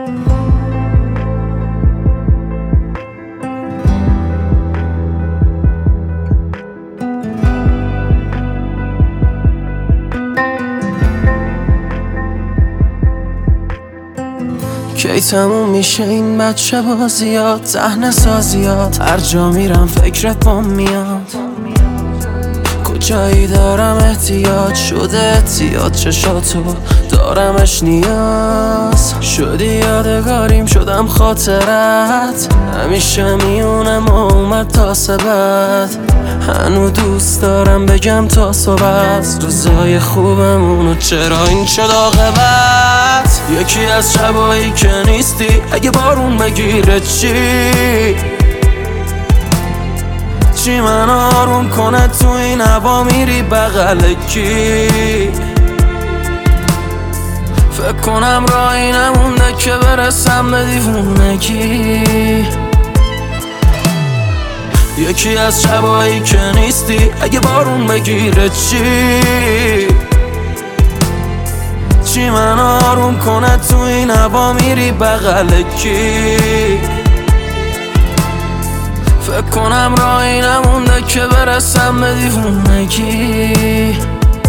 کی تموم میشه این بچه بازیات، صحنه سازیات، هر جا میرم فکرت بام میاد. کجایی دارم احتیاج شده احتیاط، چشاتو دارمش نیاز. شدی یادگاریم شدم خاطرت، همیشه میونم اومد تا سبت. هنو دوست دارم بگم تا صبح روزای خوبمونو چرا این شد عاقبت. یکی از شبایی که نیستی اگه بارون بگیره چی من آروم کنه تو این هوا میری بغل کی؟ فکر کنم راهی نمونده که برسم به دیوونگی. یکی از شبایی که نیستی اگه بارون بگیره چی من آروم کنه تو این هوا میری بغل کی؟ فکر کنم راهی نمونده که برسم به دیوونگی.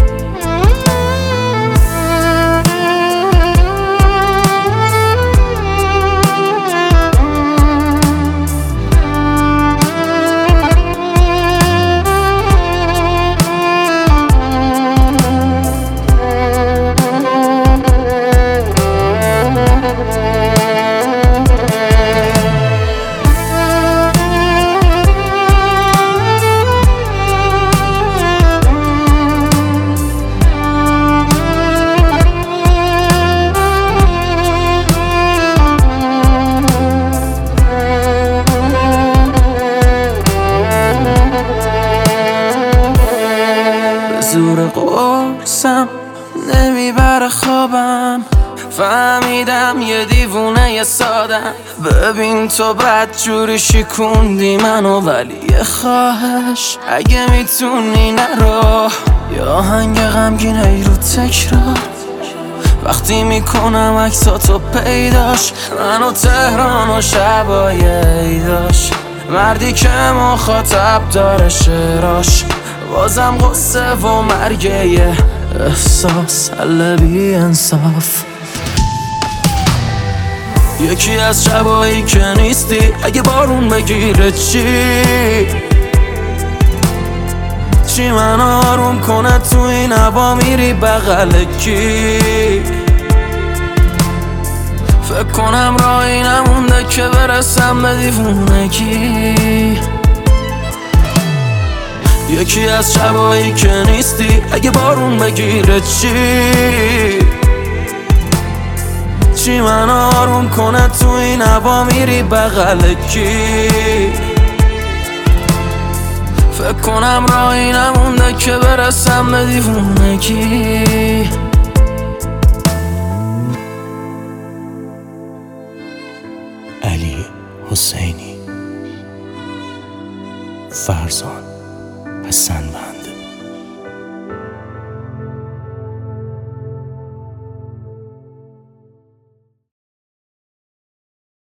زور قرصم نمیبره خوابم، فهمیدم یه دیوونه سادم. ببین تو بدجوری شکوندی منو، ولی یه خواهش اگه میتونی نرو. یا آهنگ غمگین ای رو تکرار وقتی میکنم عکساتو پیداش. منو تهران و شبای عیداش، مردی که مخاطب داره شعراش. بازم غصه و مرگه احساس حل بی انصاف. یکی از شبایی که نیستی اگه بارون بگیره چی من آروم کنه تو این هوا میری بغل کی؟ فکر کنم راهی نمونده که برسم به دیوونگی. یکی از شبایی که نیستی اگه بارون بگیره چی من آروم کنه تو این هوا میری بغل کی؟ فکر کنم راهی نمونده که برسم به دیوونگی. علی حسینی، فرزان پسندم.